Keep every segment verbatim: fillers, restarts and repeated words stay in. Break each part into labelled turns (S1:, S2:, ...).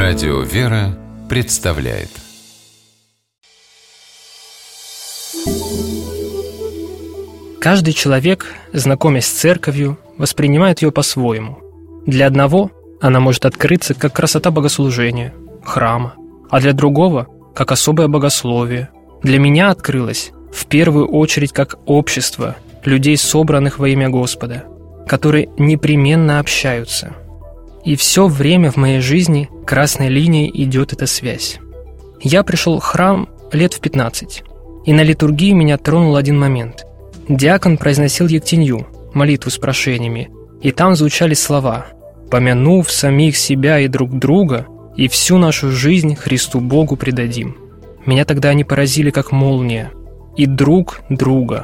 S1: Радио «Вера» представляет.
S2: Каждый человек, знакомясь с церковью, воспринимает ее по-своему. Для одного она может открыться как красота богослужения, храма, а для другого – как особое богословие. Для меня открылась в первую очередь как общество людей, собранных во имя Господа, которые непременно общаются. И все время в моей жизни красной линией идет эта связь. Я пришел в храм лет в пятнадцать, и на литургии меня тронул один момент. Диакон произносил Ектенью, молитву с прошениями, и там звучали слова: «Помянув самих себя и друг друга, и всю нашу жизнь Христу Богу предадим». Меня тогда они поразили как молния. И друг друга.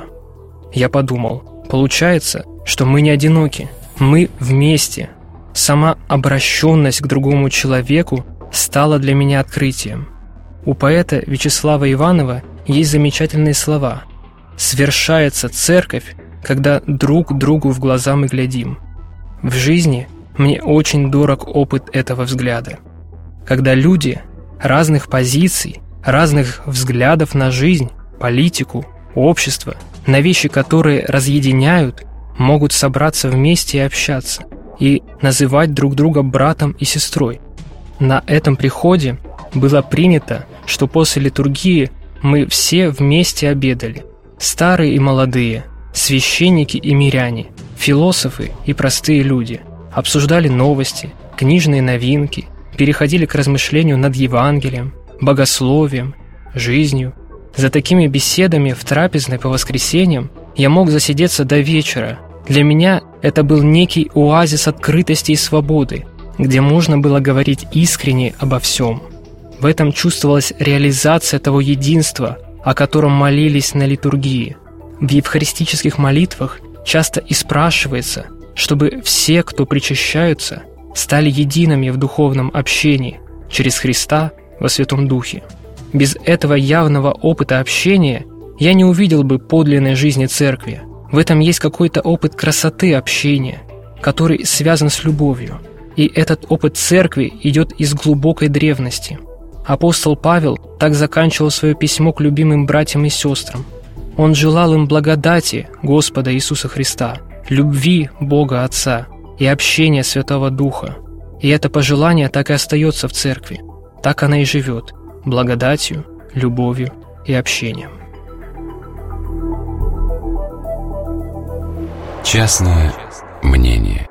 S2: Я подумал, получается, что мы не одиноки, мы вместе. Сама обращенность к другому человеку стала для меня открытием. У поэта Вячеслава Иванова есть замечательные слова: «Свершается церковь, когда друг другу в глаза мы глядим». В жизни мне очень дорог опыт этого взгляда. Когда люди разных позиций, разных взглядов на жизнь, политику, общество, на вещи, которые разъединяют, могут собраться вместе и общаться, и называть друг друга братом и сестрой. На этом приходе было принято, что после литургии мы все вместе обедали. Старые и молодые, священники и миряне, философы и простые люди обсуждали новости, книжные новинки, переходили к размышлению над Евангелием, богословием, жизнью. За такими беседами в трапезной по воскресеньям я мог засидеться до вечера. Для меня это был некий оазис открытости и свободы, где можно было говорить искренне обо всем. В этом чувствовалась реализация того единства, о котором молились на литургии. В евхаристических молитвах часто и спрашивается, чтобы все, кто причащаются, стали едиными в духовном общении через Христа во Святом Духе. Без этого явного опыта общения я не увидел бы подлинной жизни церкви. В этом есть какой-то опыт красоты общения, который связан с любовью. И этот опыт церкви идет из глубокой древности. Апостол Павел так заканчивал свое письмо к любимым братьям и сестрам. Он желал им благодати Господа Иисуса Христа, любви Бога Отца и общения Святого Духа. И это пожелание так и остается в церкви. Так она и живет, благодатью, любовью и общением.
S1: Частное мнение.